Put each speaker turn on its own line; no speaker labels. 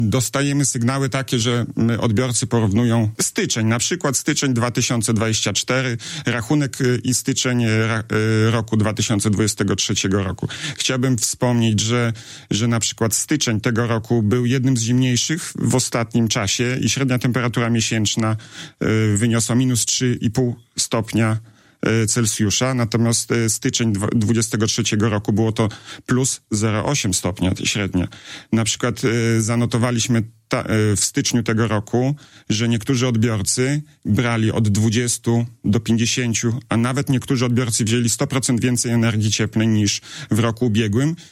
Dostajemy sygnały takie, że odbiorcy porównują styczeń, na przykład styczeń 2024, rachunek i styczeń roku 2023 roku. Chciałbym wspomnieć, że na przykład styczeń tego roku był jednym z zimniejszych w ostatnim czasie i średnia temperatura miesięczna wyniosła minus 3,5 stopnia Celsjusza, natomiast styczeń 2023 roku było to plus 0,8 stopnia średnia. Na przykład zanotowaliśmy w styczniu tego roku, że niektórzy odbiorcy brali od 20 do 50, a nawet niektórzy odbiorcy wzięli 100% więcej energii cieplnej niż w roku ubiegłym